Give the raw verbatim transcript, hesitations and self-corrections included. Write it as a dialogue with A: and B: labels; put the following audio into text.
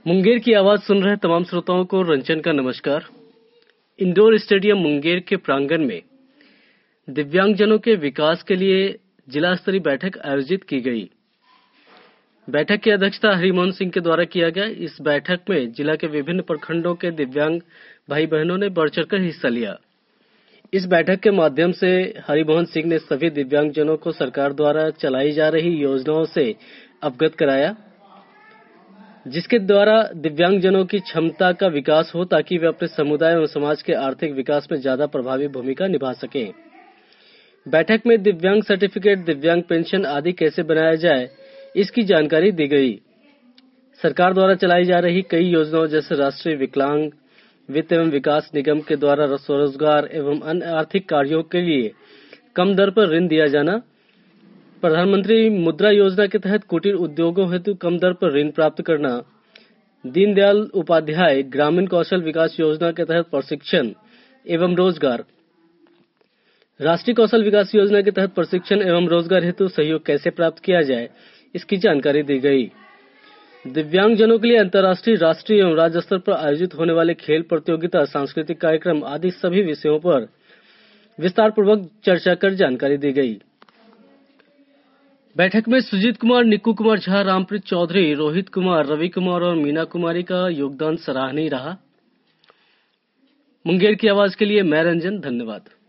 A: मुंगेर की आवाज सुन रहे तमाम श्रोताओं को रंजन का नमस्कार। इंडोर स्टेडियम मुंगेर के प्रांगण में दिव्यांगजनों के विकास के लिए जिला स्तरीय बैठक आयोजित की गई। बैठक की अध्यक्षता हरिमोहन सिंह के द्वारा किया गया। इस बैठक में जिला के विभिन्न प्रखंडों के दिव्यांग भाई बहनों ने बढ़ चढ़कर हिस्सा लिया। इस बैठक के माध्यम से हरिमोहन सिंह ने सभी दिव्यांगजनों को सरकार द्वारा चलाई जा रही योजनाओं से अवगत कराया, जिसके द्वारा दिव्यांगजनों की क्षमता का विकास हो ताकि वे अपने समुदाय एवं समाज के आर्थिक विकास में ज्यादा प्रभावी भूमिका निभा सकें। बैठक में दिव्यांग सर्टिफिकेट, दिव्यांग पेंशन आदि कैसे बनाया जाए, इसकी जानकारी दी गई। सरकार द्वारा चलाई जा रही कई योजनाओं जैसे राष्ट्रीय विकलांग वित्त एवं विकास निगम के द्वारा स्वरोजगार एवं अन्य आर्थिक कार्यों के लिए कम दर पर ऋण दिया जाना, प्रधानमंत्री मुद्रा योजना के तहत कुटीर उद्योगों हेतु कम दर पर ऋण प्राप्त करना, दीनदयाल उपाध्याय ग्रामीण कौशल विकास योजना के तहत प्रशिक्षण एवं रोजगार, राष्ट्रीय कौशल विकास योजना के तहत प्रशिक्षण एवं रोजगार हेतु सहयोग कैसे प्राप्त किया जाए, इसकी जानकारी दी गई। दिव्यांगजनों के लिए अंतर्राष्ट्रीय, राष्ट्रीय एवं राज्य स्तर पर आयोजित होने वाले खेल प्रतियोगिता, सांस्कृतिक कार्यक्रम आदि सभी विषयों पर विस्तार पूर्वक चर्चा कर जानकारी दी गई। बैठक में सुजीत कुमार, निक्कू कुमार झा, रामप्रीत चौधरी, रोहित कुमार, रवि कुमार और मीना कुमारी का योगदान सराहनीय रहा। मुंगेर की आवाज के लिए मैं रंजन, धन्यवाद।